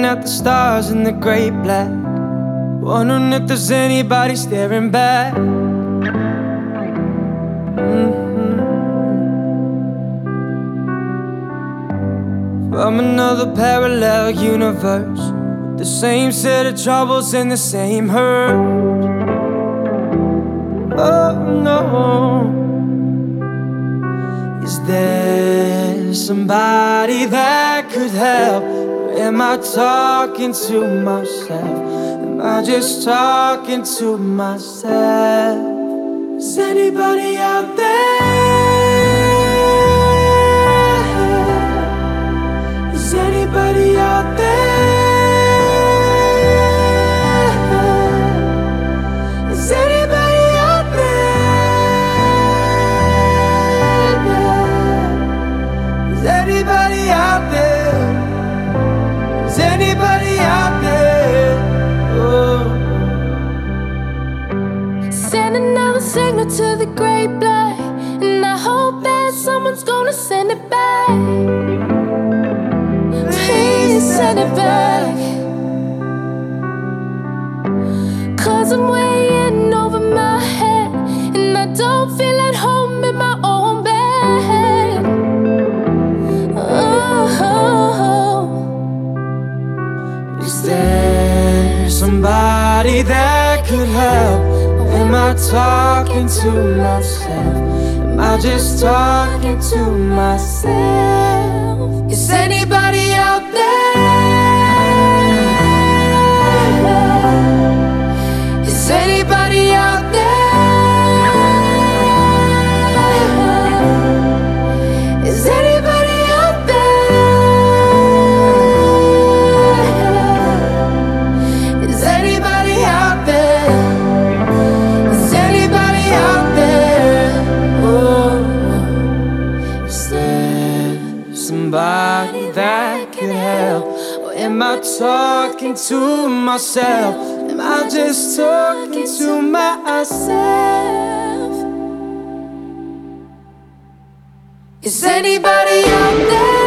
at the stars in the great black, wondering if there's anybody staring back. From another parallel universe, with the same set of troubles and the same hurt. Oh no. Is there somebody that could help? Or am I talking to myself? Am I just talking to myself? Is anybody out there? Is anybody out there? Is anybody out there? Is anybody out there? Is anybody out there? Oh. Send another signal to the great black, and I hope that someone's gonna send it back. Please send it back, 'cause I'm way in over my head, and I don't feel at home in my own bed. Oh. Is there somebody that could help? Am I talking to myself? Am I just talking to myself? Is anybody out there? Is anybody out there? Is anybody out there? Is anybody out there? Is anybody out there? Oh, is there somebody that can help? Or am I talking to myself? Am I just talking to myself? Is anybody out there?